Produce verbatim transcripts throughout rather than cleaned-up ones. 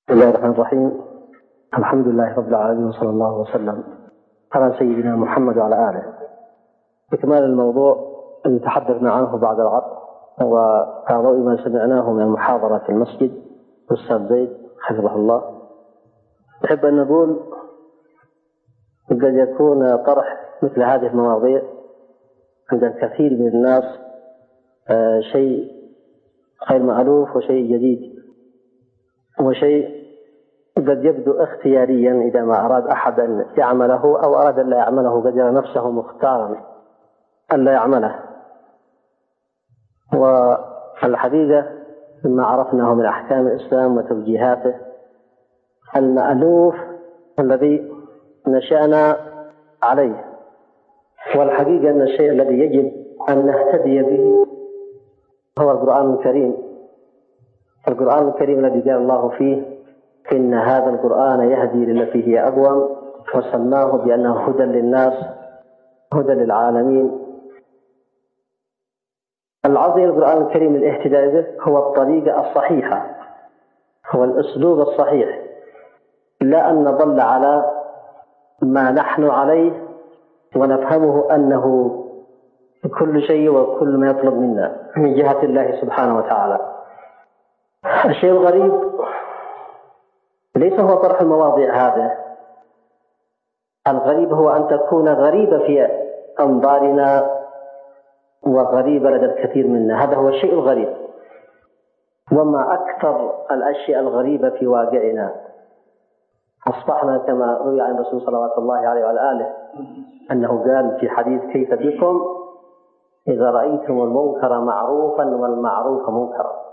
بسم الله الرحمن الرحيم. الحمد لله رب العالمين، وصلى الله وسلم على سيدنا محمد وعلى آله. بكمال الموضوع الذي تحدثنا عنه بعد العصر وكضوء ما سمعناه من المحاضرة في المسجد أستاذ زيد حفظه الله، نحب أن نقول قد يكون طرح مثل هذه المواضيع عند الكثير من الناس شيء غير مألوف وشيء جديد وشيء قد يبدو اختياريا إذا ما أراد أحد أن يعمله أو أراد أن لا يعمله قد يرى نفسه مختارا أن لا يعمله. والحقيقة مما عرفناه من أحكام الإسلام وتوجيهاته المألوف الذي نشأنا عليه، والحقيقة أن الشيء الذي يجب أن نهتدي به هو القرآن الكريم. القرآن الكريم الذي قال الله فيه: إن هذا القرآن يهدي للتي هي أقوم، وسماه بأنه هدى للناس هدى للعالمين. العظيم القرآن الكريم الاهتداء به هو الطريقة الصحيحة، هو الأسلوب الصحيح، لا أن نضل على ما نحن عليه ونفهمه أنه كل شيء وكل ما يطلب منا من جهة الله سبحانه وتعالى. الشيء الغريب ليس هو طرح المواضيع هذا، الغريب هو أن تكون غريبة في أنظارنا وغريبة لدى الكثير منا، هذا هو الشيء الغريب. وما أكثر الأشياء الغريبة في واقعنا. أصبحنا كما روي عن الرسول صلى الله عليه وعلى آله أنه قال في حديث: كيف بكم إذا رأيتم المنكر معروفا والمعروف منكرا.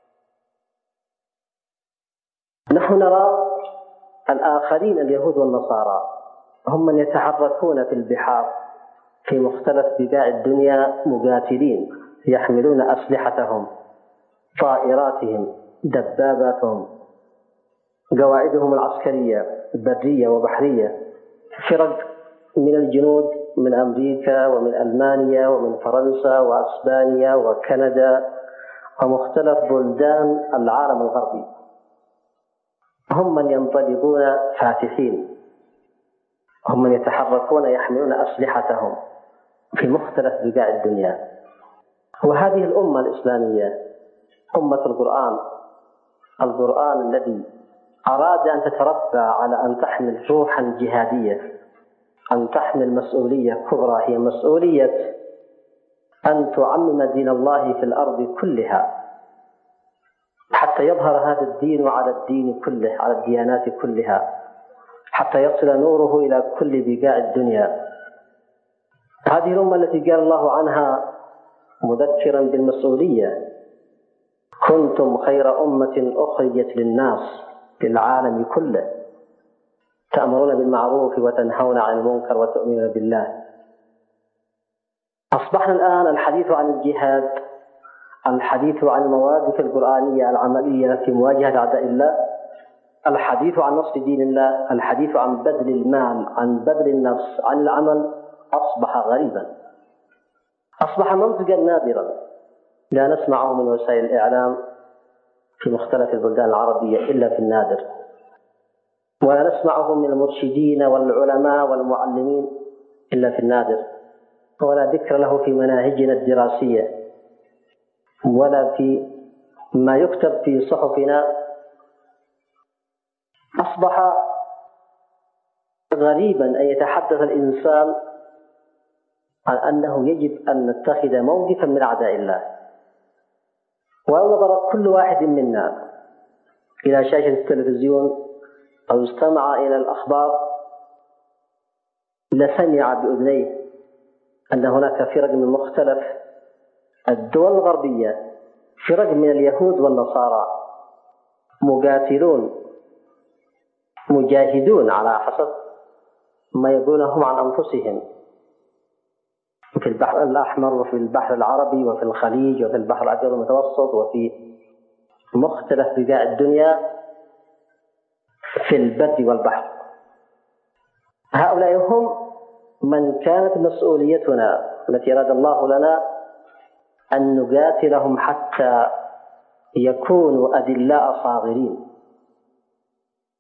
نحن نرى الآخرين اليهود والنصارى هم من يتحركون في البحار في مختلف بقاع الدنيا مقاتلين، يحملون أسلحتهم، طائراتهم، دباباتهم، قواعدهم العسكرية برية وبحرية، فرق من الجنود من أمريكا ومن ألمانيا ومن فرنسا وأسبانيا وكندا ومختلف بلدان العالم الغربي، هم من ينطلقون فاتحين، هم من يتحركون يحملون أسلحتهم في مختلف بقاع الدنيا. وهذه الأمة الإسلامية أمة القرآن، القرآن الذي أراد أن تتربى على أن تحمل روحا جهادية، أن تحمل مسؤولية كبرى، هي مسؤولية أن تعمم دين الله في الأرض كلها حتى يظهر هذا الدين على الدين كله، على الديانات كلها، حتى يصل نوره إلى كل بقاع الدنيا. هذه الأمة التي قال الله عنها مذكرا بالمسؤولية: كنتم خير أمة أخرجت للناس في العالم كله تأمرون بالمعروف وتنهون عن المنكر وتؤمنون بالله. أصبحنا الآن الحديث عن الجهاد، الحديث عن المواقف القرآنية العملية في مواجهة أعداء الله، الحديث عن نصر دين الله، الحديث عن بذل المال، عن بذل النفس، عن العمل، أصبح غريبا، أصبح منطقا نادرا لا نسمعه من وسائل الإعلام في مختلف البلدان العربية إلا في النادر، ولا نسمعه من المرشدين والعلماء والمعلمين إلا في النادر، ولا ذكر له في مناهجنا الدراسية ولا في ما يكتب في صحفنا. أصبح غريبا أن يتحدث الإنسان عن أنه يجب أن نتخذ موقفا من أعداء الله. ولو نظر كل واحد منا إلى شاشة التلفزيون أو استمع إلى الأخبار لسمع بأذنيه أن هناك فرق من مختلف الدول الغربية، فرق من اليهود والنصارى، مقاتلون مجاهدون على حسب ما يقولهم عن أنفسهم في البحر الأحمر وفي البحر العربي وفي الخليج وفي البحر الأبيض المتوسط وفي مختلف بقاع الدنيا في البر والبحر. هؤلاء هم من كانت مسؤوليتنا التي أراد الله لنا أن نقاتلهم حتى يكونوا أدلاء صاغرين،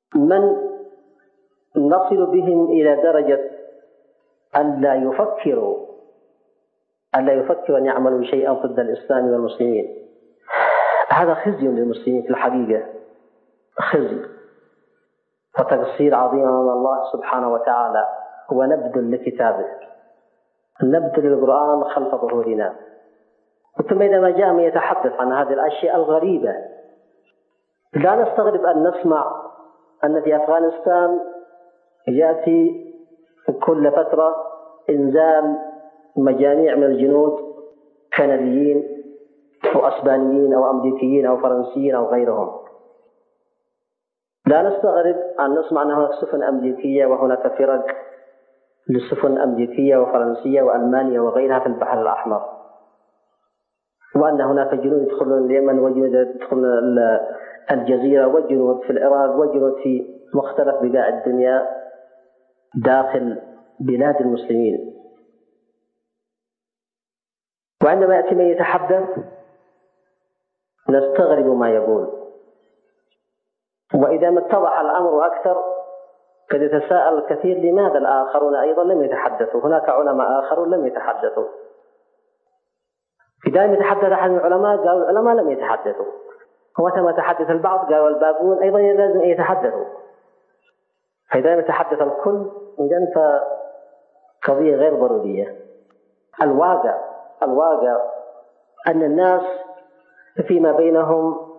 من نصل بهم إلى درجة أن لا يفكروا أن لا يفكروا أن يعملوا شيئا ضد الإسلام والمسلمين. هذا خزي للمسلمين في الحقيقة، خزي وتقصير عظيم أمام الله سبحانه وتعالى، هو نبذ لكتابه، نبذ للقرآن خلف ظهورنا. ثم إذا ما جاء من يتحدث عن هذه الأشياء الغريبة، لا نستغرب أن نسمع أن في أفغانستان يأتي كل فترة إنزال مجاميع من الجنود كنديين أو أسبانيين أو أمريكيين أو فرنسيين أو غيرهم. لا نستغرب أن نسمع أن هناك سفن أمريكية وهناك فرق للسفن أمريكية وفرنسية وألمانيا وغيرها في البحر الأحمر، وأن هناك جنود يدخلون اليمن وجنود يدخلون الجزيرة وجنود في العراق وجنود في مختلف بقاع الدنيا داخل بلاد المسلمين. وعندما يأتي من يتحدث نستغرب ما يقول، وإذا ما اتضح الأمر أكثر قد يتساءل الكثير لماذا الآخرون أيضا لم يتحدثوا؟ هناك علماء آخرون لم يتحدثوا. إذا لم يتحدث أحد من العلماء قالوا العلماء لم يتحدثوا، ومتى تحدث البعض قالوا الباقون أيضا لازم أن يتحدثوا. فإذا لم يتحدث الكل إذن فقضية غير ضرورية. الواقع الواقع أن الناس فيما بينهم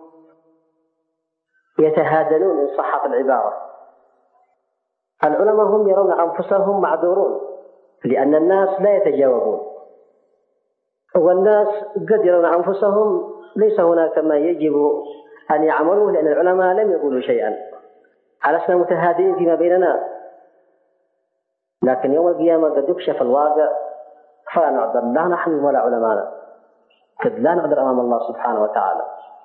يتهادنون إن صحت العبارة. العلماء هم يرون أنفسهم معذورون لأن الناس لا يتجاوبون، والناس قد يرون أنفسهم ليس هناك ما يجب أن يعملوا لأن العلماء لم يقولوا شيئا، على متهادين فيما بيننا. لكن يوم القيامة قد يكشف الواقع فلا نعذر لا نحن ولا علمانا، قد لا نعذر أمام الله سبحانه وتعالى.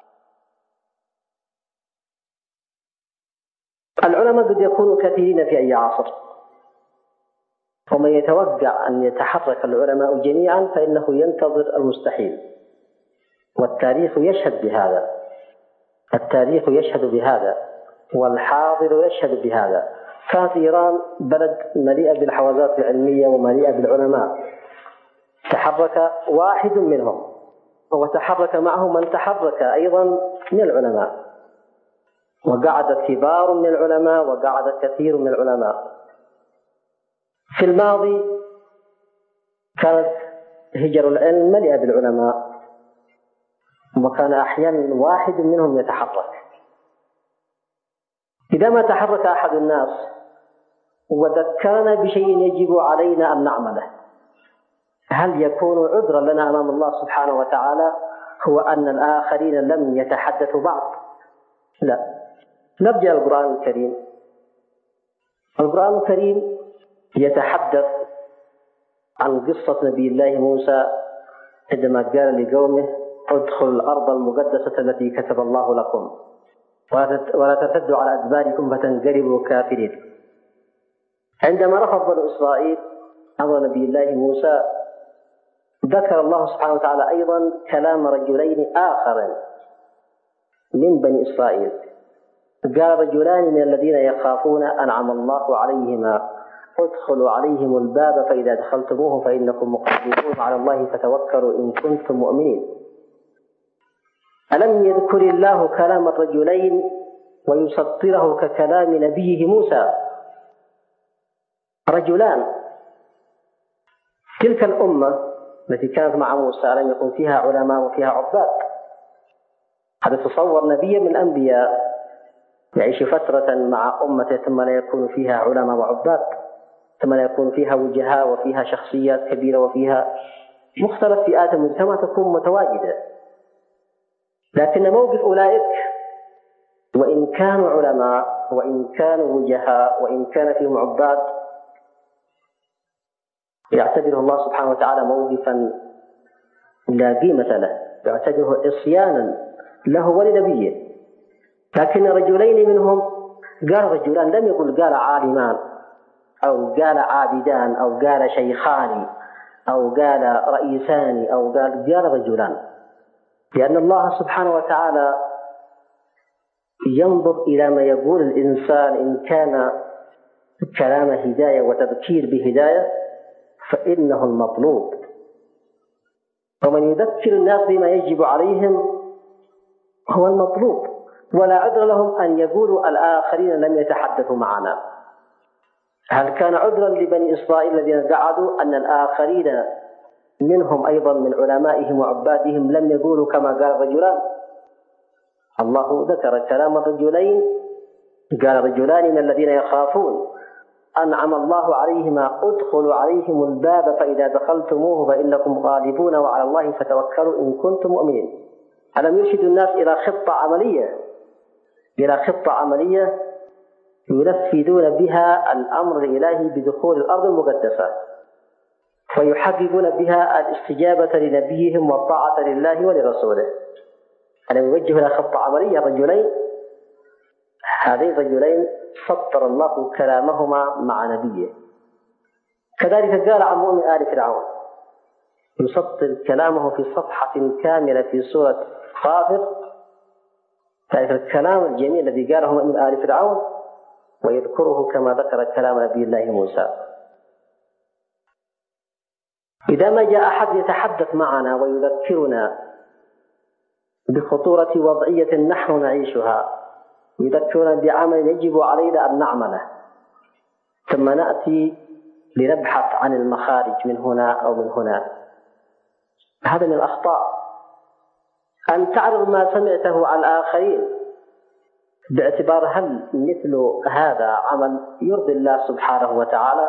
العلماء قد يكونوا كثيرين في أي عصر، ومن يتوقع أن يتحرك العلماء جميعا فإنه ينتظر المستحيل، والتاريخ يشهد بهذا، التاريخ يشهد بهذا والحاضر يشهد بهذا. كانت إيران بلد مليئة بالحوزات العلمية ومليئة بالعلماء، تحرك واحد منهم وتحرك معه من تحرك أيضا من العلماء، وقعد كبار من العلماء وقعد كثير من العلماء. في الماضي كانت هجر العلم مليئة بالعلماء، وكان أحيانا واحد منهم يتحرك. إذا ما تحرك أحد الناس وذكرنا بشيء يجب علينا أن نعمله، هل يكون عذرا لنا أمام الله سبحانه وتعالى هو أن الآخرين لم يتحدثوا بعد؟ لا. نرجع القرآن الكريم. القرآن الكريم يتحدث عن قصة نبي الله موسى عندما قال لقومه ادخلوا الأرض المقدسة التي كتب الله لكم ولا ترتدوا على أدباركم فتنقلبوا كافرين. عندما رفض بنو إسرائيل أمر نبي الله موسى ذكر الله سبحانه وتعالى أيضا كلام رجلين آخرين من بني إسرائيل. قال رجلان من الذين يخافون أنعم الله عليهما ادخلوا عليهم الباب فإذا دخلتموه فإنكم مقبلون على الله فتوكلوا إن كنتم مؤمنين. ألم يذكر الله كلام الرجلين ويسطره ككلام نبيه موسى؟ رجلان. تلك الأمة التي كانت مع موسى لم يكن فيها علماء وفيها عباد. هذا تصور نبي من الأنبياء يعيش فترة مع أمته ثم لا يكون فيها علماء وعباد، ثم لا يكون فيها وجهاء وفيها شخصيات كبيرة وفيها مختلف فئات المجتمع تكون متواجدة. لكن موقف أولئك وإن كانوا علماء وإن كانوا وجهاء وإن كان فيهم عباد يعتبره الله سبحانه وتعالى موقفا لا قيمة له، يعتبره عصيانا له ولنبيه. لكن رجلين منهم قال رجلان، لم يقل قال عالمان أو قال عابدان أو قال شيخان أو قال رئيسان أو قال قال رجلان، لأن الله سبحانه وتعالى ينظر إلى ما يقول الإنسان، إن كان كلام هداية وتذكير بهداية فإنه المطلوب. ومن يذكر الناس بما يجب عليهم هو المطلوب، ولا عذر لهم أن يقولوا الآخرين لم يتحدثوا معنا. هل كان عذرا لبني إسرائيل الذين قعدوا أن الآخرين منهم أيضا من علمائهم وعبادهم لم يقولوا كما قال الرجلان؟ الله ذكر كلام الرجلين، قال رجلان من الذين يخافون أنعم الله عليهما ادخلوا عليهم الباب فإذا دخلتموه فإنكم غالبون وعلى الله فتوكلوا إن كنتم مؤمنين. ألم يرشد الناس إلى خطة عملية إلى خطة عملية ينفذون بها الأمر الإلهي بدخول الأرض المقدسة، ويحققون بها الاستجابة لنبيهم والطاعة لله ولرسوله. ألم يوجه إلى خطة عملية الرجلين هذين الرجلين سطر الله كلامهما مع نبيه. كذلك قال عن مؤمن آل فرعون، يسطر كلامه في صفحة كاملة في سورة غافر، ذلك الكلام الجميل الذي قاله مؤمن آل فرعون ويذكره كما ذكر كلام نبي الله موسى. إذا ما جاء أحد يتحدث معنا ويذكرنا بخطورة وضعية نحن نعيشها، يذكرنا بعمل يجب علينا أن نعمله، ثم نأتي لنبحث عن المخارج من هنا أو من هنا، هذا من الأخطاء. أن تعرض ما سمعته على الآخرين باعتبار هل مثل هذا عمل يرضي الله سبحانه وتعالى؟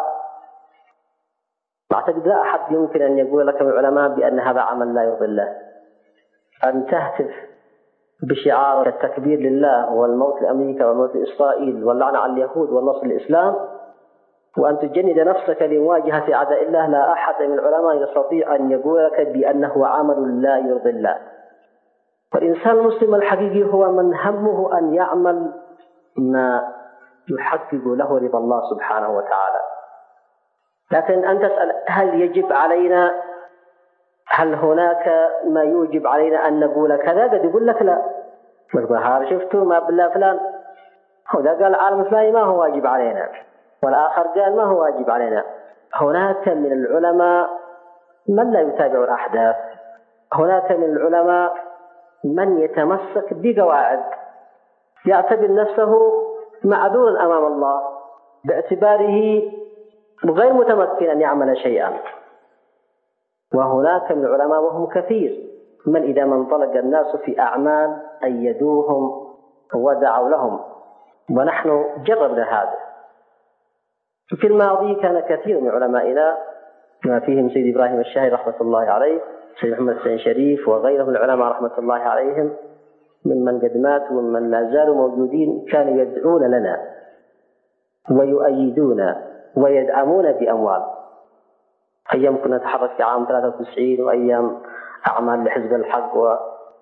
أعتقد لا أحد يمكن أن يقول لك من العلماء بأن هذا عمل لا يرضي الله. أن تهتف بشعار التكبير لله والموت لأمريكا والموت لإسرائيل واللعنة على اليهود والنصر للإسلام، وأن تجند نفسك لمواجهة أعداء الله، لا أحد من العلماء يستطيع أن يقول لك بأنه عمل لا يرضي الله. والإنسان المسلم الحقيقي هو من همه أن يعمل ما يحقق له رضا الله سبحانه وتعالى. لكن أن تسأل هل يجب علينا، هل هناك ما يوجب علينا أن نقول كذا؟ قد يقول لك لا، هذا شفتوا ما بالله فلان هذا قال عالم فلان ما هو واجب علينا، والآخر قال ما هو واجب علينا. هناك من العلماء من لا يتابع الأحداث، هناك من العلماء من يتمسك بقواعد، يعتبر نفسه معذورا أمام الله باعتباره غير متمكن أن يعمل شيئا. وهناك من العلماء وهم كثير من إذا ما انطلق الناس في أعمال أيدوهم ودعوا لهم، ونحن جربنا هذا. في الماضي كان كثير من علمائنا ما فيهم سيد إبراهيم الشاهي رحمة الله عليه، سيد محمد السين شريف وغيرهم من العلماء رحمة الله عليهم ممن قد ماتوا ومن لا زالوا موجودين، كانوا يدعون لنا ويؤيدون ويدعمون بأموال. أيام كنا نتحرك في عام ثلاثة وتسعين وأيام أعمال لحزب الحق و...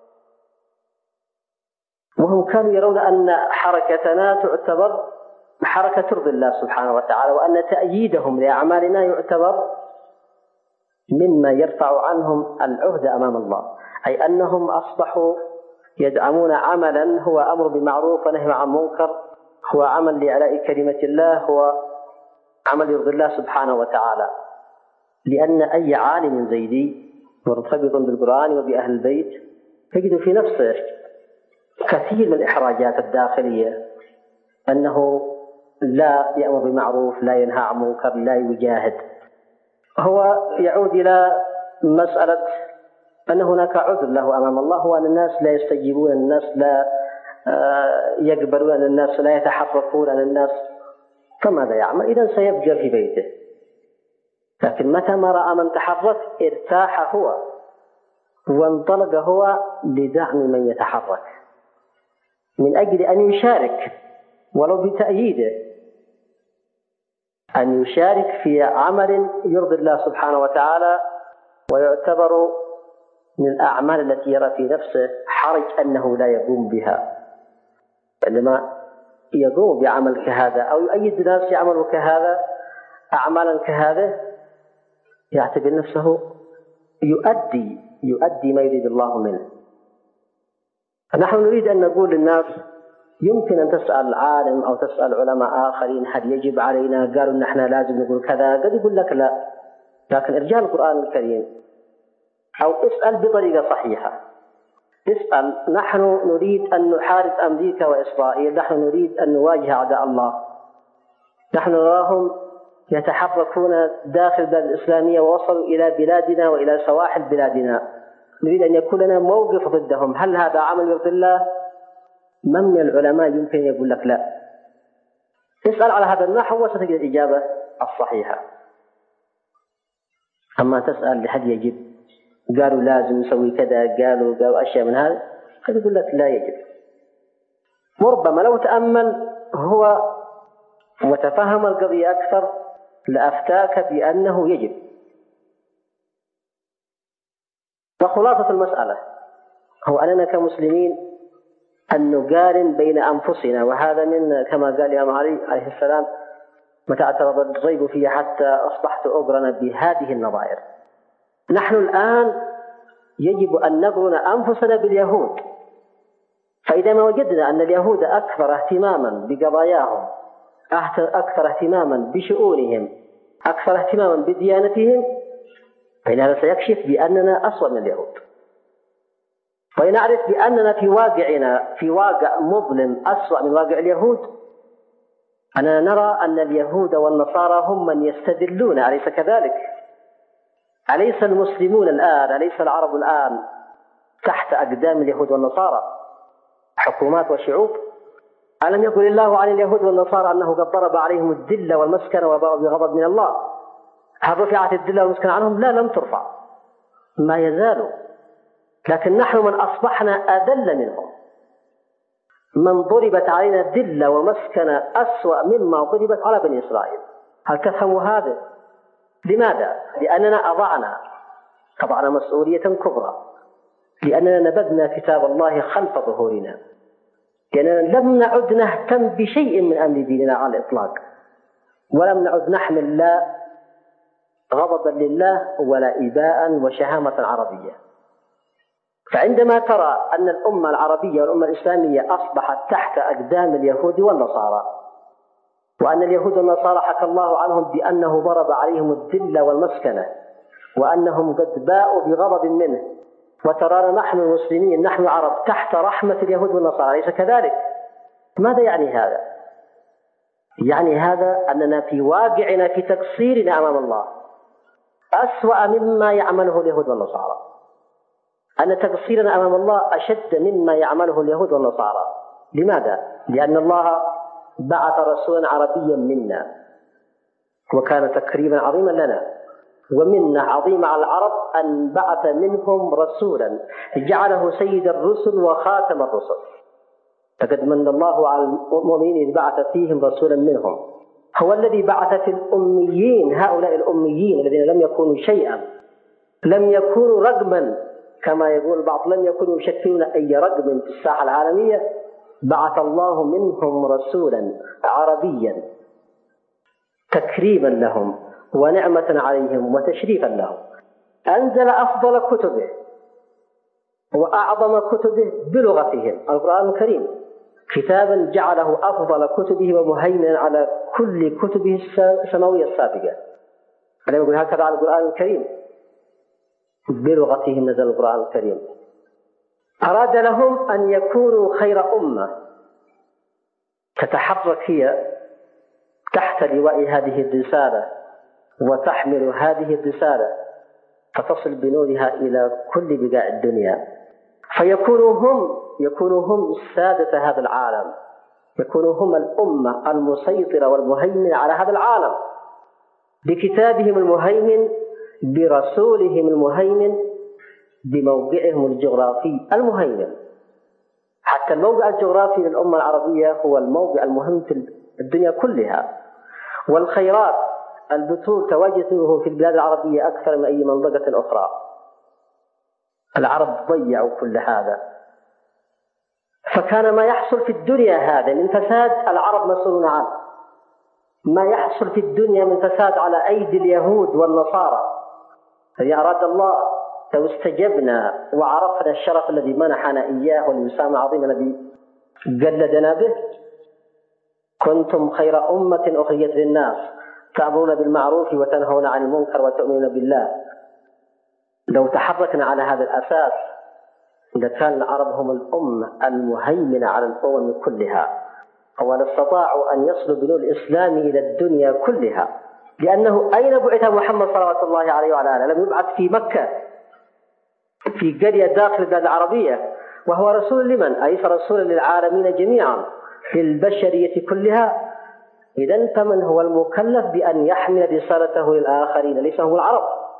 وهم كانوا يرون أن حركتنا تعتبر حركة ترضي الله سبحانه وتعالى، وأن تأييدهم لأعمالنا يعتبر مما يرفع عنهم العهد أمام الله، أي أنهم أصبحوا يدعمون عملا هو أمر بمعروف ونهي عن منكر، هو عمل لإعلاء كلمة الله، هو عمل يرضي الله سبحانه وتعالى. لأن أي عالم زيدي مرتبط بالقرآن وبأهل البيت تجد في نفسه كثير من الإحراجات الداخلية، أنه لا يأمر بمعروف، لا ينهى عن منكر، لا يجاهد. هو يعود إلى مسألة أن هناك عذر له أمام الله، وأن الناس لا يستجيبون، الناس لا يقبلون، أن الناس لا يتحركون، أن الناس فماذا يعمل؟ إذن سيبقى في بيته. لكن متى ما رأى من تحرك ارتاح هو وانطلق هو لدعم من يتحرك من أجل أن يشارك ولو بتأييده، أن يشارك في عمل يرضي الله سبحانه وتعالى ويعتبر من الأعمال التي يرى في نفسه حرج أنه لا يقوم بها. عندما يقوم بعمل كهذا أو يؤيد الناس يعملوا كهذا أعمالا كهذا يعتبر نفسه يؤدي يؤدي ما يريد الله منه. نحن نريد أن نقول للناس يمكن أن تسأل عالم أو تسأل علماء آخرين هل يجب علينا؟ قالوا إن إحنا لازم نقول كذا، قد يقول لك لا. لكن إرجاء القرآن الكريم أو اسأل بطريقة صحيحة. اسأل: نحن نريد أن نحارب أمريكا وإسرائيل، نحن نريد أن نواجه أعداء الله، نحن نراهم يتحركون داخل البلاد الإسلامية ووصلوا إلى بلادنا وإلى سواحل بلادنا، نريد أن يكون لنا موقف ضدهم، هل هذا عمل يرضي الله؟ من من العلماء يمكن يقول لك لا؟ اسأل على هذا النحو وستجد الإجابة الصحيحة. أما تسأل هل يجب؟ قالوا لازم نسوي كذا، قالوا قالوا أشياء من هذا، قد يقول لك لا يجب. وربما لو تأمل هو وتفهم القضية أكثر لأفتاك بأنه يجب. فخلاصة المسألة هو أننا كمسلمين أن نقارن بين أنفسنا، وهذا من كما قال الإمام علي عليه السلام: متى اعترض الريب في حتى أصبحت أقرن بهذه النظائر. نحن الآن يجب أن نقرن أنفسنا باليهود، فإذا ما وجدنا أن اليهود أكثر اهتماما بقضاياهم، أكثر اهتماما بشؤونهم، أكثر اهتماما بديانتهم، فإن هذا سيكشف بأننا أسوأ من اليهود. ونعرف بأننا في واقعنا في واقع مظلم أسوأ من واقع اليهود، أننا نرى أن اليهود والنصارى هم من يستدلون، أليس كذلك؟ أليس المسلمون الآن، أليس العرب الآن تحت أقدام اليهود والنصارى حكومات وشعوب؟ ألم يقل الله عن اليهود والنصارى أنه قد ضرب عليهم الذل والمسكنة وباءوا بغضب من الله؟ هل رفعت الذل والمسكنة عنهم؟ لا، لم ترفع، ما يزالوا. لكن نحن من أصبحنا أذل منهم، من ضربت علينا ذل ومسكنة أسوأ مما ضربت على بني إسرائيل. هل تفهموا هذا؟ لماذا؟ لأننا أضعنا أضعنا مسؤولية كبرى، لأننا نبذنا كتاب الله خلف ظهورنا، لأننا لم نعد نهتم بشيء من أمر ديننا على الإطلاق، ولم نعد نحمل لا غضبا لله ولا إباء وشهامة عربية. فعندما ترى أن الأمة العربية والأمة الإسلامية أصبحت تحت أقدام اليهود والنصارى، وأن اليهود والنصارى حكى الله عنهم بأنه ضرب عليهم الذل والمسكنة، وأنهم قد باءوا بغضب منه، وترانا نحن المسلمين نحن العرب تحت رحمة اليهود والنصارى، ليس كذلك؟ ماذا يعني هذا؟ يعني هذا أننا في واقعنا في تقصيرنا أمام الله أسوأ مما يعمله اليهود والنصارى، أن تقصيرنا أمام الله أشد مما يعمله اليهود والنصارى. لماذا؟ لأن الله بعث رسولا عربيا منا، وكان تكريما عظيما لنا، ومنة عظيمة على العرب أن بعث منهم رسولا جعله سيد الرسل وخاتم الرسل. فقد من الله على المؤمنين إذ بعث فيهم رسولا منهم، هو الذي بعث في الأميين، هؤلاء الأميين الذين لم يكونوا شيئا، لم يكونوا رقما كما يقول البعض، لم يكونوا يشكلون أي رقم في الساحة العالمية، بعث الله منهم رسولا عربيا تكريما لهم ونعمة عليهم وتشريفا لهم. أنزل أفضل كتبه وأعظم كتبه بلغتهم، القرآن الكريم، كتابا جعله أفضل كتبه ومهيمنا على كل كتبه السماوية السابقة. أنا أقول هكذا على القرآن الكريم، بلغتهم نزل القرآن الكريم. أراد لهم أن يكونوا خير أمة تتحرك هي تحت لواء هذه الرسالة وتحمل هذه الرسالة فتصل بنورها إلى كل بقاع الدنيا، فيكونوا هم يكونوا هم سادة هذا العالم، يكونوا هم الأمة المسيطرة والمهيمنة على هذا العالم بكتابهم المهيمن، برسولهم المهيمن، بموقعهم الجغرافي المهيمن. حتى الموقع الجغرافي للأمة العربية هو الموقع المهم في الدنيا كلها، والخيرات البترول تواجده في البلاد العربية أكثر من أي منطقة أخرى. العرب ضيعوا كل هذا، فكان ما يحصل في الدنيا هذا من فساد العرب مسؤولون عنه، ما يحصل في الدنيا من فساد على أيدي اليهود والنصارى. فإذا أراد الله لو استجبنا وعرفنا الشرف الذي منحنا إياه والوسام العظيم الذي جلدنا به: كنتم خير أمة أخرجت للناس تأمرون بالمعروف وتنهون عن المنكر وتؤمنون بالله. لو تحركنا على هذا الأساس لكان العرب هم الأمة المهيمنة على الأمم كلها، ولا استطاعوا أن يصلوا بنور الإسلام إلى الدنيا كلها. لأنه أين بعث محمد صلى الله عليه وعلى آله؟ لم يبعث في مكة في قرية داخل البلاد العربية، وهو رسول لمن؟ أليس رسول للعالمين جميعا في البشرية كلها؟ إذن فمن هو المكلف بأن يحمل رسالته للآخرين؟ ليس هو العرب.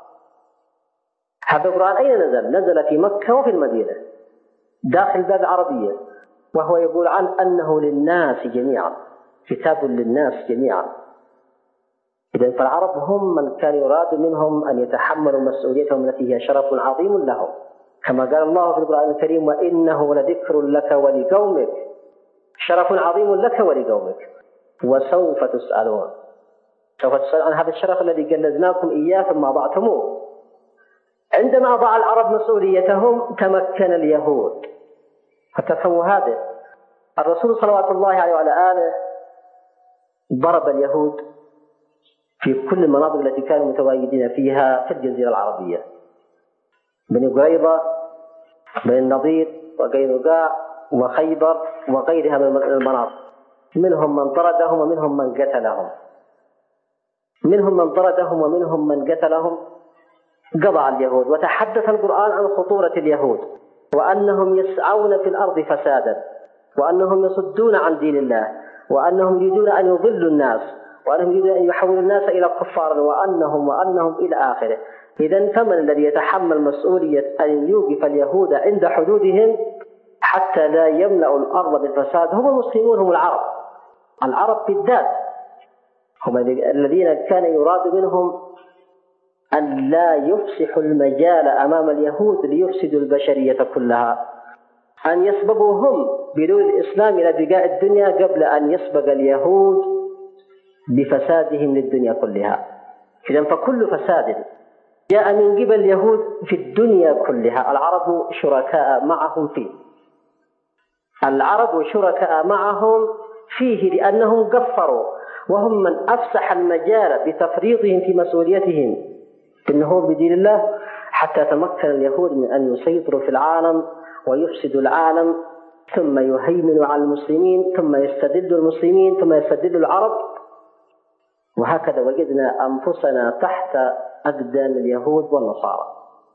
هذا القرآن أين نزل؟ نزل في مكة وفي المدينة داخل البلاد العربية، وهو يقول عن أنه للناس جميعا، كتاب للناس جميعا. إذن فالعرب هم من كان يراد منهم أن يتحملوا مسؤوليتهم التي هي شرف عظيم لهم، كما قال الله في القرآن الكريم: وإنه لذكر لك ولقومك، شرف عظيم لك ولقومك وسوف تسألون. سوف تسألون عن هذا الشرف الذي جلدناكم إياه ثم أضعتموه. عندما أضاع العرب مسؤوليتهم تمكن اليهود. فتفهموا هذا. الرسول صلوات الله عليه وعلى آله ضرب اليهود في كل المناطق التي كانوا متواجدين فيها في الجزيرة العربية: بني قريظة، بني النضير، وقينقاع، وخيبر، وغيرها من المناطق. منهم من طردهم ومنهم من قتلهم، منهم من طردهم ومنهم من قتلهم. قضى على اليهود. وتحدث القرآن عن خطورة اليهود، وأنهم يسعون في الأرض فسادا، وأنهم يصدون عن دين الله، وأنهم يريدون أن يضلوا الناس، وأنهم يريدون أن يحولوا الناس إلى كفار، وأنهم وأنهم إلى آخره. إذن فمن الذي يتحمل مسؤولية أن يوقف اليهود عند حدودهم حتى لا يملأوا الأرض بالفساد؟ هم المسلمون، هم العرب. العرب بالذات هم الذين كان يراد منهم أن لا يفسحوا المجال أمام اليهود ليفسدوا البشرية كلها، أن يسبقوا هم بنور الإسلام إلى بقاء الدنيا قبل أن يسبق اليهود بفسادهم للدنيا كلها. إذن فكل فساد جاء من قبل اليهود في الدنيا كلها العرب شركاء معهم فيه. العرب شركاء معهم فيه لأنهم قفروا، وهم من أفسح المجال بتفريطهم في مسؤوليتهم في النهوض بدين الله، حتى تمكن اليهود من أن يسيطروا في العالم ويفسدوا العالم، ثم يهيمنوا على المسلمين، ثم يستدلوا المسلمين، ثم يستدلوا العرب. وهكذا وجدنا أنفسنا تحت أقدام اليهود والنصارى.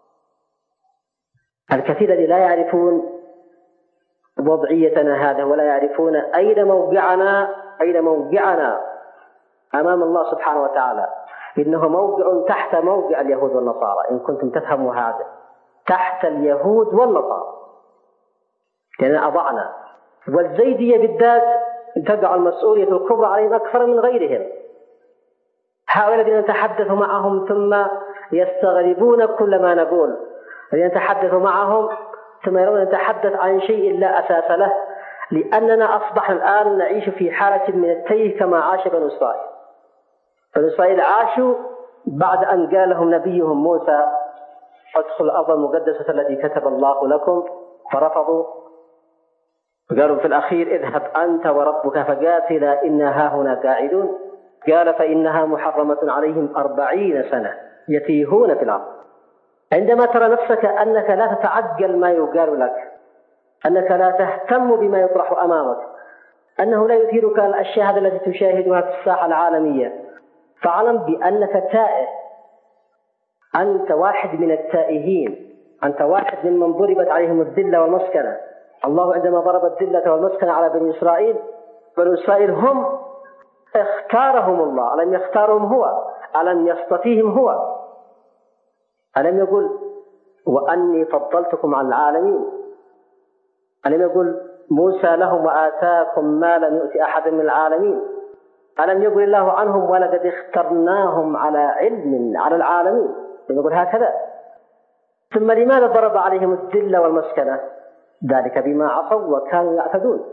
الكثير الذين لا يعرفون وضعيتنا هذا، ولا يعرفون أين موقعنا أين موقعنا أمام الله سبحانه وتعالى. إنه موقع تحت موقع اليهود والنصارى، إن كنتم تفهموا هذا، تحت اليهود والنصارى، لأن أضعنا. والزيدية بالذات تقع المسؤولية الكبرى عليهم أكثر من غيرهم. هؤلاء الذين نتحدث معهم ثم يستغربون كل ما نقول، الذين نتحدث معهم ثم يرون نتحدث عن شيء لا أساس له، لأننا أصبحنا الآن نعيش في حالة من التيه كما عاش بنو إسرائيل. بنو إسرائيل عاشوا بعد أن قال لهم نبيهم موسى: ادخلوا الأرض المقدسة التي كتب الله لكم، فرفضوا. قالوا في الأخير: اذهب أنت وربك فقاتلا إنا هاهنا قاعدون. قال: فإنها محرمة عليهم أربعين سنة يتيهون في الأرض. عندما ترى نفسك أنك لا تتعجل ما يقال لك، أنك لا تهتم بما يطرح أمامك، أنه لا يثيرك الأشياء التي تشاهدها في الساحة العالمية، فاعلم بأنك تائه. أنت واحد من التائهين، أنت واحد ممن ضربت عليهم الذلة والمسكنة. الله عندما ضرب الذلة والمسكنة على بني إسرائيل، بني إسرائيل هم اختارهم الله، ألم يختارهم هو؟ ألم يصطفيهم هو؟ ألم يقول: وأني فضلتكم على العالمين؟ ألم يقول موسى لهم: وآتاكم ما لم يؤت أحد من العالمين؟ ألم يقول الله عنهم: ولقد اخترناهم على علم على العالمين؟ يقول هكذا. ثم لماذا ضرب عليهم الذلة والمسكنة؟ ذلك بما عصوا وكانوا يعتدون،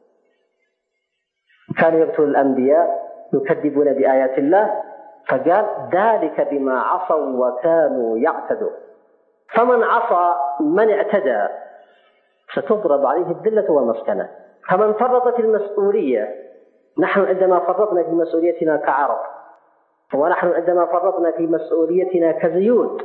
كانوا يقتلون الأنبياء، يكذبون بآيات الله، فقال: ذلك بما عصوا وكانوا يعتدون. فمن عصى، من اعتدى، ستضرب عليه الذلة والمسكنة. فمن فرط في المسؤولية، نحن عندما فرطنا في مسؤوليتنا كعرب، ونحن عندما فرطنا في مسؤوليتنا كزيود،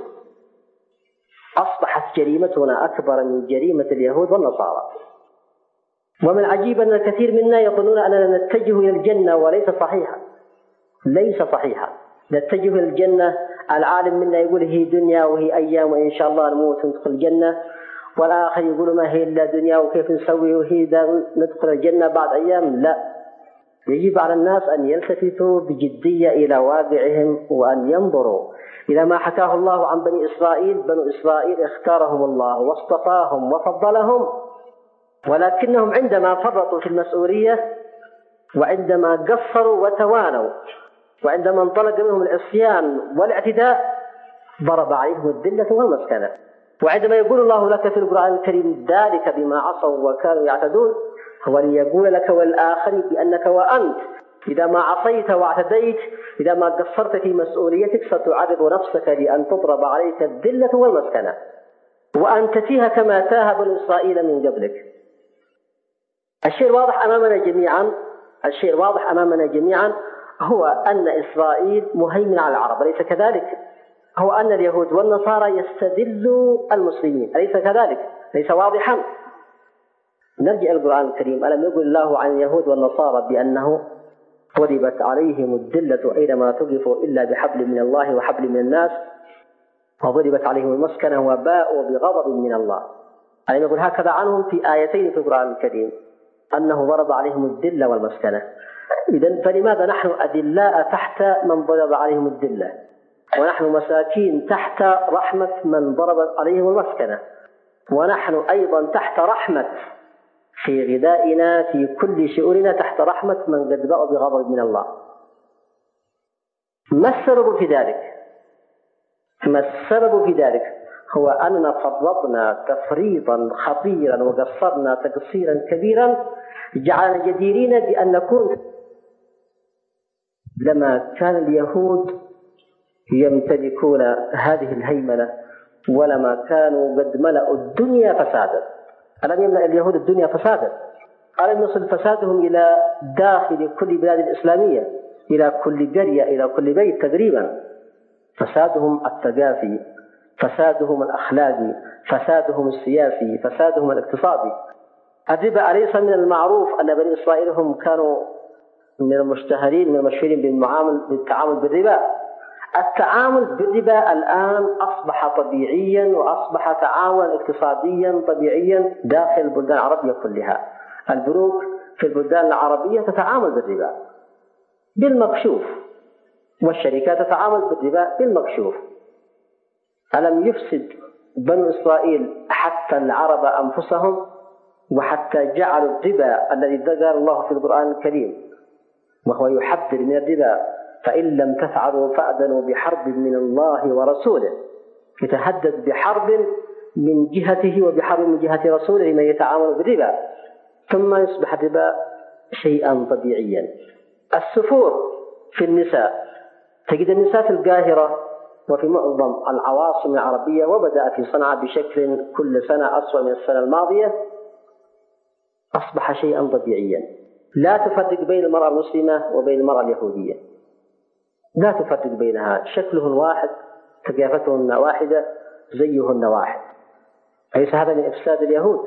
أصبحت جريمتنا أكبر من جريمة اليهود والنصارى. ومن عجيب أن الكثير منا يظنون أننا نتجه إلى الجنة، وليس صحيحا، ليس صحيحا. نتجه إلى الجنة، العالم منا يقول هي دنيا وهي أيام وإن شاء الله نموت وندخل الجنة، والآخر يقول ما هي إلا دنيا وكيف نسوي وهي ندخل الجنة بعد أيام. لا، يجب على الناس أن يلتفتوا بجدية إلى واقعهم، وأن ينظروا إلى ما حكاه الله عن بني إسرائيل. بنو إسرائيل اختارهم الله واصطفاهم وفضلهم، ولكنهم عندما فرطوا في المسؤولية، وعندما قصروا وتوانوا، وعندما انطلق منهم العصيان والاعتداء، ضرب عليهم الذلة والمسكنة. وعندما يقول الله لك في القرآن الكريم ذلك بما عصوا وكانوا يعتدون، هو ليقول لك والآخر بأنك وأنت إذا ما عصيت واعتديت، إذا ما قصرت في مسؤوليتك، ستعرض نفسك لأن تضرب عليك الذلة والمسكنة، وأن تتيه كما تاه بنو إسرائيل من قبلك. الشيء الواضح أمامنا جميعا الشيء الواضح أمامنا جميعا هو أن إسرائيل مهيمن على العرب، أليس كذلك؟ هو أن اليهود والنصارى يستذلوا المسلمين، أليس كذلك؟ ليس واضحا؟ نرجع القرآن الكريم، ألم يقل الله عن اليهود والنصارى بأنه ضربت عليهم الذلة أينما تقفوا إلا بحبل من الله وحبل من الناس، وضربت عليهم المسكنة وباءوا بغضب من الله. ألم يقل هكذا عنهم في آيتين في القرآن الكريم أنه ضرب عليهم الذلة والمسكنة؟ إذن فلماذا نحن أذلاء تحت من ضرب عليهم الذلة، ونحن مساكين تحت رحمة من ضرب عليهم المسكنة، ونحن أيضا تحت رحمة في غذائنا في كل شؤوننا، تحت رحمة من قد باءوا بغضب من الله؟ ما السبب في ذلك؟ ما السبب في ذلك؟ هو أننا فرطنا تفريطا خطيرا وقصرنا تقصيرا كبيرا جعلنا جديرين بأن نكون لما كان اليهود يمتلكون هذه الهيمنة، ولما كانوا قد ملأوا الدنيا فسادا. ألم يملأ اليهود الدنيا فسادا؟ ألم يصل فسادهم إلى داخل كل بلاد الإسلامية، إلى كل قرية، إلى كل بيت تقريبا؟ فسادهم الثقافي، فسادهم الأخلاقي، فسادهم السياسي، فسادهم الاقتصادي. الربا أليس من المعروف أن بني إسرائيل هم كانوا من المشتهرين من المشهورين بالمعامل بالتعامل بالربا؟ التعامل بالربا الآن أصبح طبيعيا، وأصبح تعاملا اقتصاديا طبيعيا داخل البلدان العربية كلها. البنوك في البلدان العربية تتعامل بالربا بالمكشوف، والشركات تتعامل بالربا بالمكشوف. ألم يفسد بنو إسرائيل حتى العرب أنفسهم، وحتى جعلوا الربا الذي ذكر الله في القرآن الكريم وهو يحذر من الربا، فإن لم تفعلوا فأذنوا بحرب من الله ورسوله، يتهدد بحرب من جهته وبحرب من جهة رسوله لمن يتعامل بالربا، ثم يصبح الربا شيئا طبيعيا. السفور في النساء، تجد النساء في القاهرة وفي معظم العواصم العربية، وبدأ في صنعاء بشكل كل سنة أسوأ من السنة الماضية، أصبح شيئا طبيعيا. لا تفرق بين المرأة المسلمة وبين المرأة اليهودية، لا تفرق بينها، شكلهن واحد، ثقافتهن واحدة، زيهن واحد. أليس هذا من إفساد اليهود؟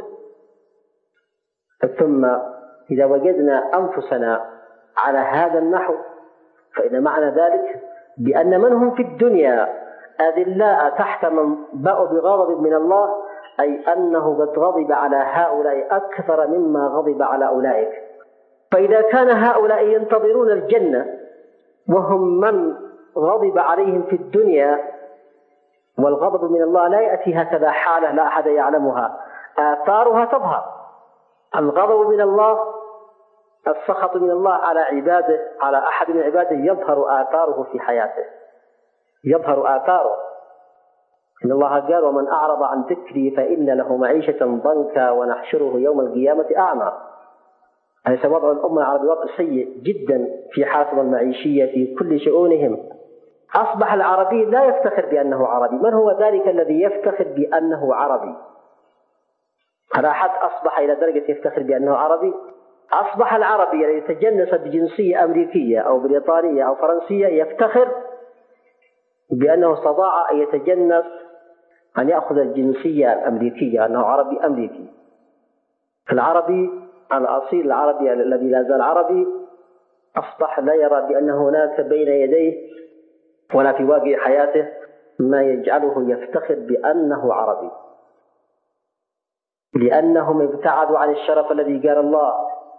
ثم إذا وجدنا أنفسنا على هذا النحو، فإن معنى ذلك بأن من هم في الدنيا أذلاء تحت من باءوا بغضب من الله، أي أنه قد غضب على هؤلاء أكثر مما غضب على أولئك. فإذا كان هؤلاء ينتظرون الجنة وهم من غضب عليهم في الدنيا، والغضب من الله لا يأتي هكذا حالة لا أحد يعلمها، آثارها تظهر. الغضب من الله، السخط من الله على عباده، على أحد من عباده، يظهر آثاره في حياته، يظهر آثاره. إن الله قال ومن أعرض عن ذكري فإن له معيشة ضنكا ونحشره يوم القيامة أعمى. أليس وضع الأمة العربية وضع سيء جدا في حالتهم المعيشية في كل شؤونهم؟ أصبح العربي لا يفتخر بأنه عربي. من هو ذلك الذي يفتخر بأنه عربي؟ هل أحد أصبح إلى درجة يفتخر بأنه عربي؟ أصبح العربي الذي يتجنس بجنسية أمريكية أو بريطانية أو فرنسية يفتخر بأنه استطاع أن يتجنس أن يأخذ الجنسية الأمريكية، أنه عربي أمريكي. العربي الأصيل العربي الذي لا زال عربي أصبح لا يرى بأن هناك بين يديه ولا في واقع حياته ما يجعله يفتخر بأنه عربي، لأنهم ابتعدوا عن الشرف الذي قال الله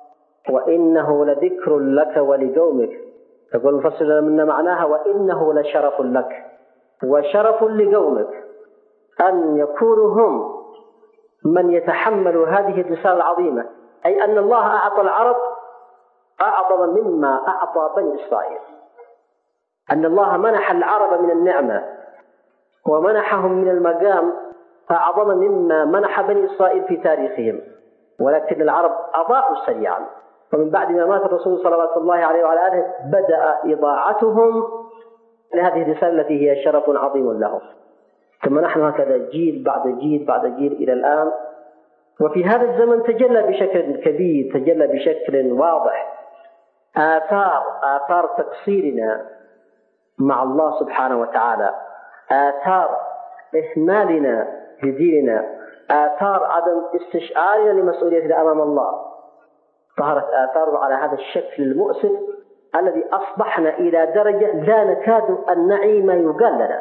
وإنه لذكر لك ولقومك. يقول المفسر من معناها وإنه لشرف لك وشرف لقومك، أن يكونوا هم من يتحمل هذه الرسالة العظيمة، أي أن الله أعطى العرب أعظم مما أعطى بني إسرائيل، أن الله منح العرب من النعمة ومنحهم من المقام أعظم مما منح بني إسرائيل في تاريخهم، ولكن العرب أضاعوا سريعا، ومن بعد ما مات الرسول صلى الله عليه وعلى آله بدأ إضاعتهم لهذه الرسالة التي هي شرف عظيم لهم. ثم نحن هكذا جيل بعد جيل بعد جيل إلى الآن، وفي هذا الزمن تجلى بشكل كبير، تجلى بشكل واضح آثار آثار تقصيرنا مع الله سبحانه وتعالى، آثار إهمالنا لديننا، آثار عدم استشعارنا لمسؤوليتنا أمام الله. ظهرت آثار على هذا الشكل المؤسف الذي أصبحنا إلى درجة لا نكاد أن نعي ما يقال لنا،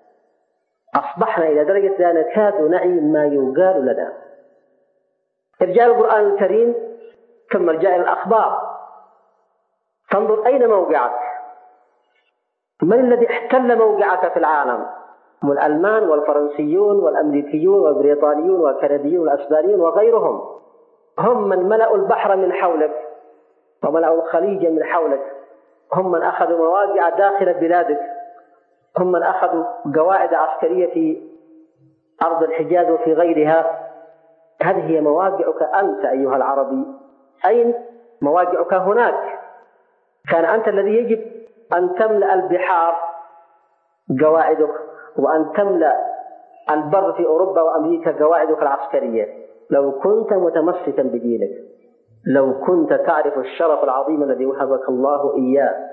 أصبحنا إلى درجة لا نكاد نعي ما يقال لنا. إرجاء القرآن الكريم ثم إرجاء الأخبار، تنظر أين موقعك، من الذي احتل موقعك في العالم؟ هم الألمان والفرنسيون والأمريكيون والبريطانيون والكنديون والأسبانيون وغيرهم، هم من ملأوا البحر من حولك وملأوا الخليج من حولك، هم من أخذوا مواقع داخل بلادك، هم من أخذوا قواعد عسكرية في أرض الحجاز وفي غيرها. هذه هي مواقعك أنت أيها العربي، أين مواقعك؟ هناك. كان أنت الذي يجب أن تملأ البحار قواعدك، وأن تملأ البر في أوروبا وأمريكا قواعدك العسكرية، لو كنت متمسكا بدينك، لو كنت تعرف الشرف العظيم الذي وهبك الله إياه.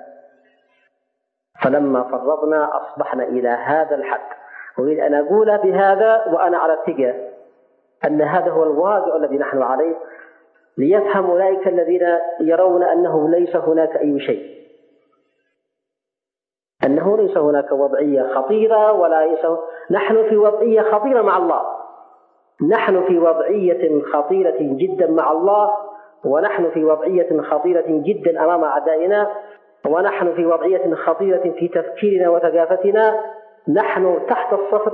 فلما فرضنا أصبحنا إلى هذا الحد. أريد أن أقول بهذا وأنا على اتجاه أن هذا هو الواقع الذي نحن عليه، ليفهم أولئك الذين يرون أنه ليس هناك أي شيء، أنه ليس هناك وضعية خطيرة ولا يسو... نحن في وضعية خطيرة مع الله، نحن في وضعية خطيرة جدا مع الله، ونحن في وضعية خطيرة جدا أمام أعدائنا، ونحن في وضعية خطيرة في تفكيرنا وثقافتنا. نحن تحت الصفر،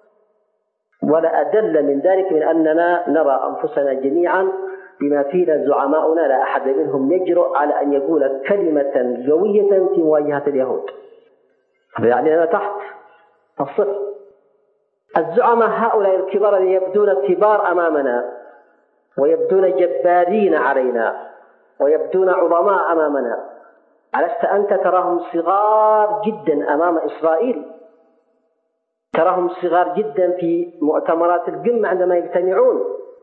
ولا أدل من ذلك من أننا نرى أنفسنا جميعا بما فينا زعماؤنا لا أحد منهم يجرؤ على أن يقول كلمة قوية في مواجهة اليهود، يعني أنا تحت الصفر. الزعماء هؤلاء الكبار يبدون كبار أمامنا، ويبدون جبارين علينا، ويبدون عظماء أمامنا. ألست أنت تراهم صغار جدا أمام إسرائيل؟ تراهم صغار جدا في مؤتمرات القمة عندما يجتمعون.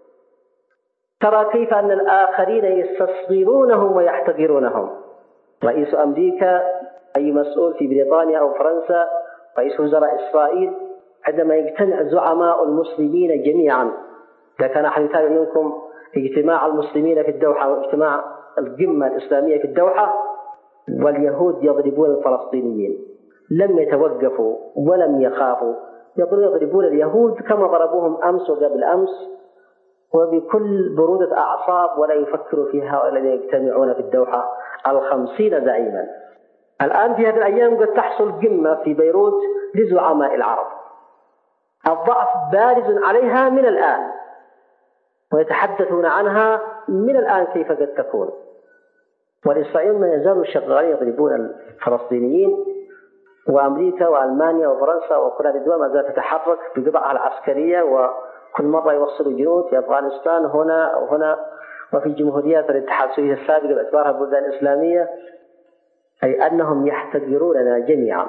ترى كيف أن الآخرين يستصغرونهم ويحتقرونهم. رئيس أمريكا، أي مسؤول في بريطانيا أو فرنسا، رئيس وزراء إسرائيل، عندما يجتمع زعماء المسلمين جميعا، إذا كان أحد يتابع منكم اجتماع المسلمين في الدوحة واجتماع القمة الإسلامية في الدوحة، واليهود يضربون الفلسطينيين، لم يتوقفوا ولم يخافوا، يضربون اليهود كما ضربوهم أمس وقبل أمس، وبكل برودة أعصاب، ولا يفكروا في هؤلاء الذين يجتمعون في الدوحة الخمسين زعيما. الآن في هذه الأيام قد تحصل قمة في بيروت لزعماء العرب، الضعف بارز عليها من الآن، ويتحدثون عنها من الآن كيف قد تكون. والإسرائيل ما يزالوا شغالين يضربون الفلسطينيين، وأمريكا وألمانيا وفرنسا وكل هذه الدول ما زالت تتحرك بقطعها العسكرية، وكل مرة يوصلوا جنود في أفغانستان هنا وهنا، وفي جمهوريات الاتحاد السوفيتي السابقة باعتبارها بلدان إسلامية. أي أنهم يحتقروننا جميعا،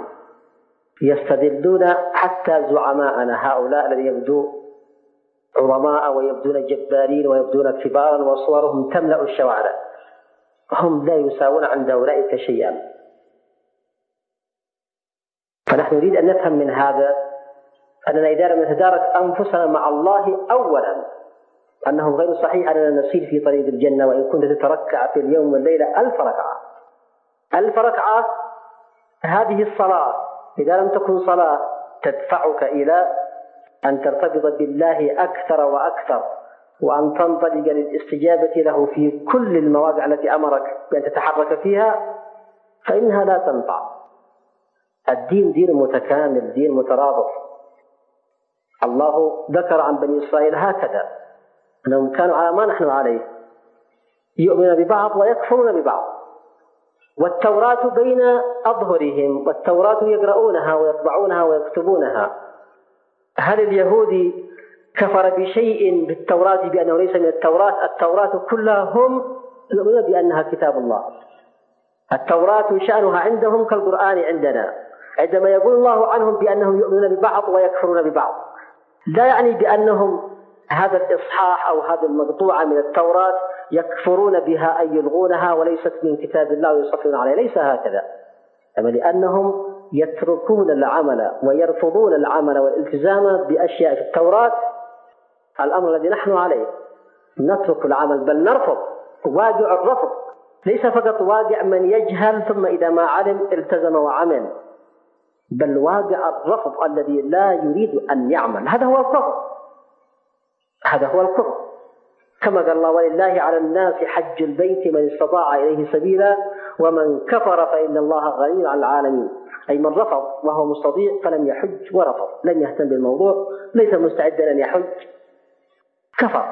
يستذلون حتى زعماءنا هؤلاء الذين يبدو عظماء ويبدون جبارين ويبدون كبارا وصورهم تملأ الشوارع. هم لا يساوون عند أولئك شيئا. فنحن نريد أن نفهم من هذا أننا إذا لم نتدارك أنفسنا مع الله أولا أنه غير صحيح أننا نسير في طريق الجنة وإن كنت تتركع في اليوم والليلة ألف ركعة. ألف ركعة هذه الصلاة إذا لم تكن صلاة تدفعك إلى أن ترتبط بالله أكثر وأكثر وأن تنطلق للاستجابة له في كل المواقع التي أمرك بأن تتحرك فيها، فإنها لا تنفع. الدين دين متكامل، دين مترابط. الله ذكر عن بني إسرائيل هكذا أنهم كانوا على ما نحن عليه، يؤمنون ببعض ويكفرون ببعض، والتوراة بين أظهرهم، والتوراة يقرؤونها ويطبعونها ويكتبونها. هل اليهودي كفر بشيء بالتوراة بأنه ليس من التوراة؟ التوراة كلها هم يؤمنون بأنها كتاب الله. التوراة شأنها عندهم كالقرآن عندنا. عندما يقول الله عنهم بأنهم يؤمنون ببعض ويكفرون ببعض، لا يعني بأنهم هذا الإصحاح أو هذا المقطوعة من التوراة يكفرون بها أي يلغونها وليست من كتاب الله ويصفون عليه، ليس هكذا. أما لأنهم يتركون العمل ويرفضون العمل والالتزام بأشياء في التوراة، الأمر الذي نحن عليه نترك العمل بل نرفض. واقع الرفض ليس فقط واقع من يجهل ثم إذا ما علم التزم وعمل، بل واقع الرفض الذي لا يريد أن يعمل. هذا هو الكفر، هذا هو الكفر. كما قال الله: ولله على الناس حج البيت من استطاع إليه سبيلا ومن كفر فإن الله غني عن العالمين. أي من رفض وهو مستطيع فلم يحج ورفض، لم يهتم بالموضوع، ليس مستعدا أن يحج، كفر.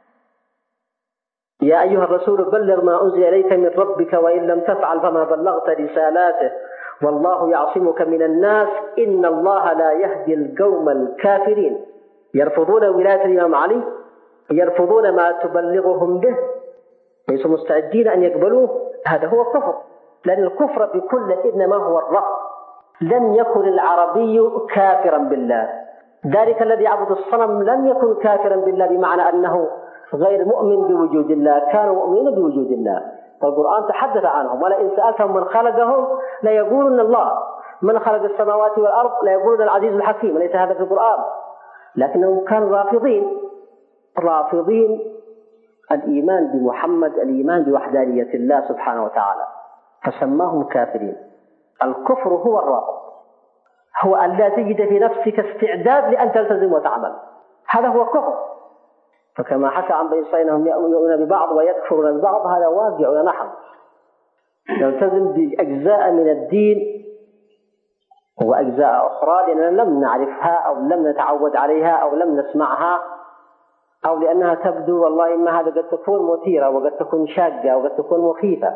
يا أيها الرسول بلغ ما أنزل إليك من ربك وإن لم تفعل فما بلغت رسالاته والله يعصمك من الناس إن الله لا يهدي القوم الكافرين. يرفضون ولاية الإمام علي، يرفضون ما تبلغهم به، ليسوا مستعدين أن يقبلوه. هذا هو الكفر، لأن الكفر بكل إنما هو الرفض. لم يكن العربي كافرا بالله، ذلك الذي يعبد الصنم لم يكن كافرا بالله بمعنى أنه غير مؤمن بوجود الله، كانوا مؤمنين بوجود الله، والقرآن تحدث عنهم. ولئن سألتهم من خلقهم ليقولون الله، من خلق السماوات والأرض ليقولون العزيز الحكيم. ليس هذا في القرآن، لكنهم كانوا رافضين رافضين الإيمان بمحمد، الإيمان بوحدانية الله سبحانه وتعالى، فسماهم كافرين. الكفر هو الرافض، هو أن لا تجد في نفسك استعداد لأن تلتزم وتعمل، هذا هو الكفر. فكما حكى عن بني إسرائيل أنهم يؤمنون ببعض ويكفرون ببعض، هذا واقع نحن نلتزم بأجزاء من الدين وأجزاء أخرى لأننا لم نعرفها أو لم نتعود عليها أو لم نسمعها، أو لأنها تبدو والله إما هذا قد تكون مثيرة وقد تكون شاقة وقد تكون مخيفة.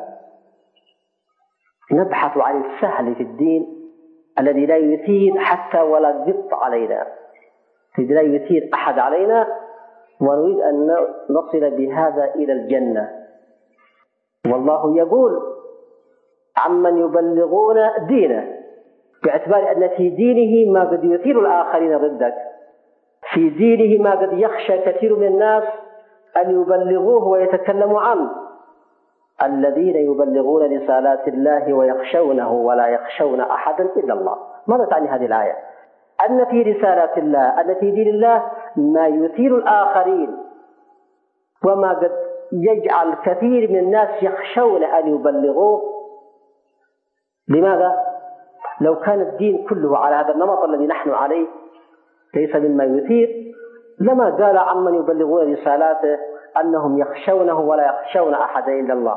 نبحث عن السهل في الدين الذي لا يثير حتى ولا قط علينا، الذي لا يثير أحد علينا، ونريد أن نصل بهذا إلى الجنة. والله يقول عمن يبلغون دينه، باعتبار أن في دينه ما قد يثير الآخرين ضدك، في دينه ما قد يخشى كثير من الناس أن يبلغوه ويتكلموا عنه. الذين يبلغون رسالات الله ويخشونه ولا يخشون أحدا إلا الله. ماذا تعني هذه الآية؟ أن في رسالات الله، أن في دين الله ما يثير الآخرين وما قد يجعل كثير من الناس يخشون أن يبلغوه. لماذا؟ لو كان الدين كله على هذا النمط الذي نحن عليه ليس مما يثير لما قال عمن يبلغون رسالاته أنهم يخشونه ولا يخشون أحدا إلا الله.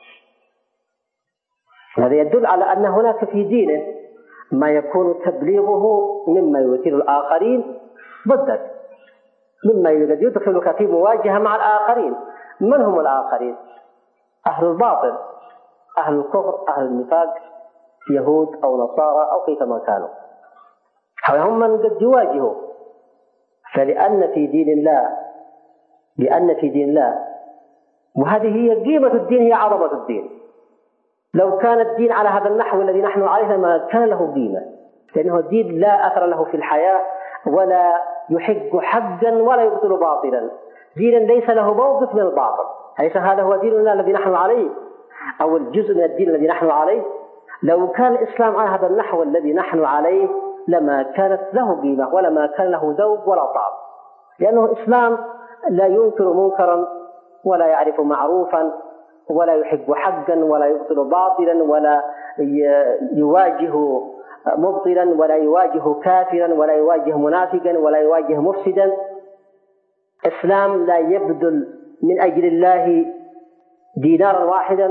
هذا يدل على أن هناك في دينه ما يكون تبليغه مما يثير الآخرين ضدك، مما يدخلك في مواجهة مع الآخرين. من هم الآخرين؟ أهل الباطل، أهل الكفر، أهل النفاق، يهود أو نصارى أو كيفما كانوا، هم من قد يواجهوا. فلأن في دين الله لأن في دين الله وهذه هي قيمة الدين، هي عظمة الدين. لو كان الدين على هذا النحو الذي نحن عليه ما كان له قيمة، لأنه الدين لا أثر له في الحياة ولا يحق حقا ولا يبطل باطلا، دين ليس له موقف من الباطل. أليس هذا هو ديننا الذي نحن عليه؟ أو الجزء من الدين الذي نحن عليه، لو كان الإسلام على هذا النحو الذي نحن عليه لما كانت له قيمة ولما كان له ذوق ولا طعم، لأنه الإسلام لا ينكر منكرا ولا يعرف معروفا ولا يحب حقا ولا يبطل باطلا ولا يواجه مبطلا ولا يواجه كافرا ولا يواجه منافقا ولا يواجه مفسدا. إسلام لا يبذل من أجل الله دينارا واحدا.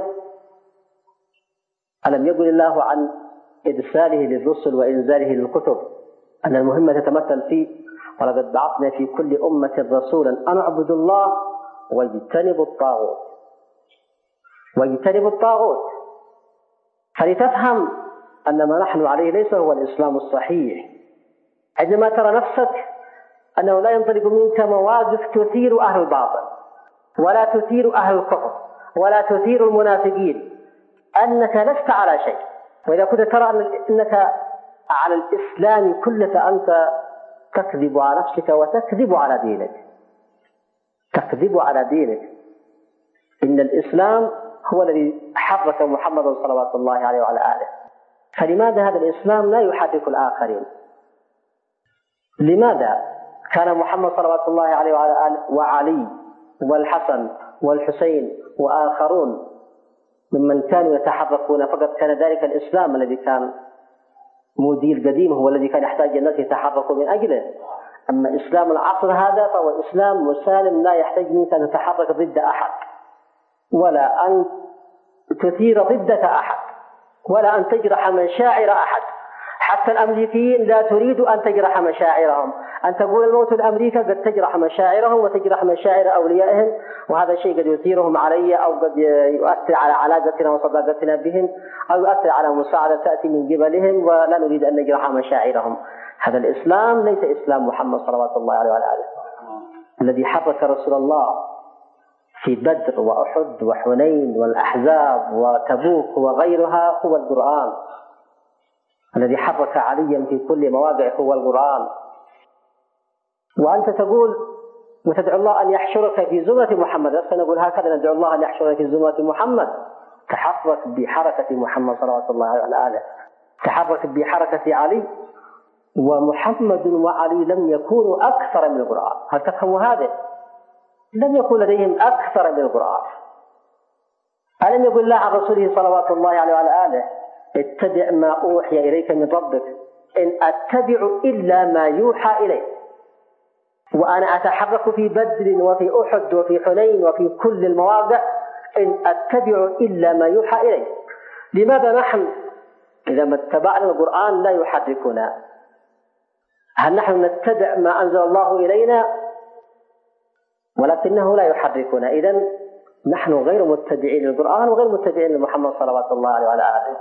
ألم يقل الله عن إرساله للرسل وإنزاله للكتب أن المهمة تتمثل في ولقد بعثنا في كل أمة رسولا أن اعبدوا الله واجتنبوا الطاغوت واجتنبوا الطاغوت فلتفهم أن ما نحن عليه ليس هو الإسلام الصحيح. عندما ترى نفسك أنه لا ينطلق منك مواقف تثير أهل الباطل ولا تثير أهل الكفر ولا تثير المنافقين، أنك لست على شيء. وإذا كنت ترى أنك على الإسلام كله فأنت تكذب على نفسك وتكذب على دينك، تكذب على دينك. إن الإسلام هو الذي حرك محمد صلوات الله عليه وعلى آله. فلماذا هذا الإسلام لا يحرك الآخرين؟ لماذا كان محمد صلوات الله عليه وعلى آله وعلي والحسن والحسين وآخرون ممن كانوا يتحركون فقط كان ذلك الإسلام الذي كان مودي القديم هو الذي كان يحتاج الناس يتحركوا من أجله. أما إسلام العصر هذا فهو إسلام مسالم لا يحتاج منك أن تتحرك ضد أحد ولا أن تثير ضدك أحد ولا أن تجرح مشاعر أحد. حتى الأمريكيين لا تريد أن تجرح مشاعرهم، أن تقول الموت الأمريكا قد تجرح مشاعرهم وتجرح مشاعر أوليائهم، وهذا شيء قد يثيرهم علي أو قد يؤثر على علاقتنا وصداقتنا بهم أو يؤثر على مساعدة تأتي من قبلهم، ولا نريد أن نجرح مشاعرهم. هذا الإسلام ليس إسلام محمد صلوات الله عليه وعلى آله. الذي حرك رسول الله في بدر وأحد وحنين والأحزاب وتبوك وغيرها هو القرآن. الذي حرك عليا في كل مواقع هو القرآن. وأنت تقول وتدعو الله أن يحشرك في زمرة محمد، لسنا نقول هكذا ندعو الله أن يحشرك في زمرة محمد. تحرك بحركة محمد صلوات الله عليه وآله، تحرك بحركة علي. ومحمد وعلي لم يكونوا أكثر من القرآن. هل تفهموا هذا؟ لم يكن لديهم أكثر من القرآن. ألم يقول الله عن رسوله صلوات الله عليه وعلى آله اتبع ما أوحي إليك من ربك إن أتبع إلا ما يوحى إليك. وأنا أتحرك في بدر وفي أحد وفي حنين وفي كل المواضع إن أتبع إلا ما يوحى إليك. لماذا نحن إذا ما اتبعنا القرآن لا يحركنا؟ هل نحن نتبع ما أنزل الله إلينا ولكنه لا يحركنا؟ إذن نحن غير متبعين للقرآن وغير متبعين لمحمد صلوات الله عليه وعلى آله.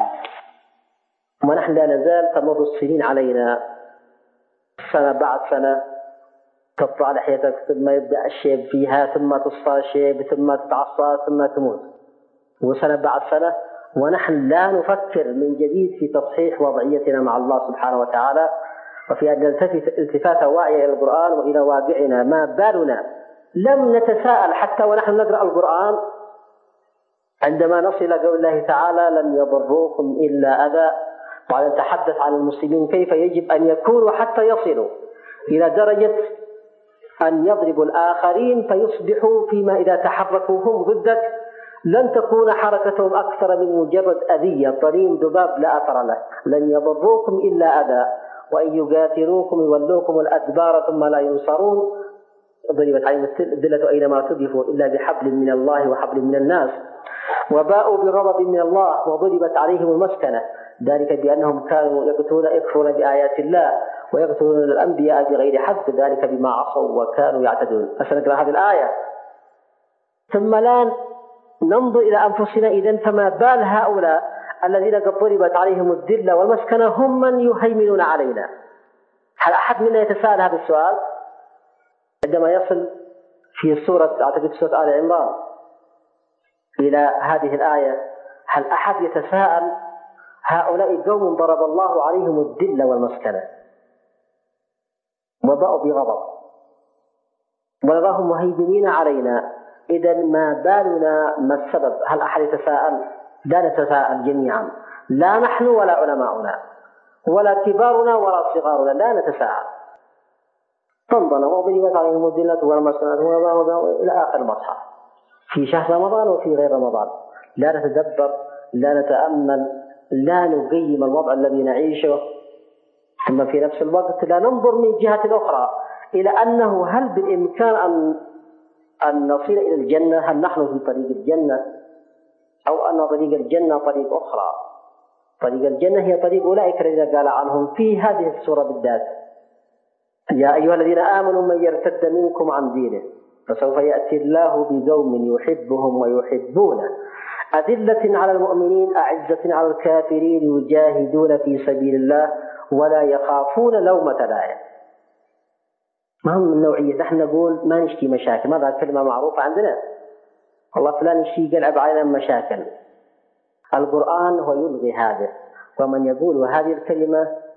ونحن لا نزال تمر السنين علينا سنة بعد سنة، تطلع لحيتك ثم يبدأ الشيب فيها ثم تصفى شيب ثم تتعصى ثم تموت، وسنة بعد سنة ونحن لا نفكر من جديد في تصحيح وضعيتنا مع الله سبحانه وتعالى وفي أن نلتفت التفاتا واعية إلى القرآن وإلى واقعنا. ما بالنا لم نتساءل حتى ونحن نقرأ القرآن عندما نصل إلى قول الله تعالى لن يضروكم إلا أذى، وأن نتحدث عن المسلمين كيف يجب أن يكونوا حتى يصلوا إلى درجة أن يضربوا الآخرين فيصبحوا فيما إذا تحركوا هم ضدك لن تكون حركتهم أكثر من مجرد أذية، طريم ذباب لا أثر له. لن يضروكم إلا أذى وإن يقاتلوكم يولوكم الأدبار ثم لا ينصرون. ضربت عليهم الذلة أينما تقفوا إلا بحبل من الله وحبل من الناس وباءوا بغضب من الله وضربت عليهم المسكنة ذلك بأنهم كانوا يقتلون يكفرون بآيات الله ويقتلون الأنبياء بغير حق ذلك بما عصوا وكانوا يعتدون. فسنقرأ هذه الآية ثم لا ننظر إلى أنفسنا إذن فما بال هؤلاء الذين قد ضربت عليهم الذلة والمسكنة هم من يهيمنون علينا؟ هل أحد منا يتساءل هذا السؤال؟ عندما يصل في سورة أعتقد سورة آل عمران إلى هذه الآية هل أحد يتساءل هؤلاء قوم ضرب الله عليهم الذلة والمسكنة وباءوا بغضب ونراهم مهيمنين علينا إذا ما بالنا ما السبب؟ هل أحد يتساءل؟ لا نتساءل جميعا، لا نحن ولا علماؤنا ولا كبارنا ولا صغارنا، لا نتساءل. تنظر وضربت عليهم الذلة والمسكنة إلى آخر المصحف في شهر رمضان وفي غير رمضان. لا نتدبر، لا نتأمل، لا نقيم الوضع الذي نعيشه، ثم في نفس الوقت لا ننظر من جهة أخرى إلى أنه هل بالإمكان أن أن نصل إلى الجنة؟ هل نحن في طريق الجنة أو أن طريق الجنة طريق أخرى؟ طريق الجنة هي طريق أولئك الذين قال عنهم في هذه السورة بالذات: يا أيها الذين آمنوا من يرتد منكم عن دينه فسوف يأتي الله بقوم يحبهم ويحبونه أذلة على المؤمنين أعزة على الكافرين يجاهدون في سبيل الله ولا يخافون لومة لائم. ما هم من نوعية نحن نقول ما نشتي مشاكل، ماذا كلمة معروفة عندنا، الله فلان يشتي قلعب علينا مشاكل. القرآن هو يلغي هذا، ومن يقول هذه الكلمة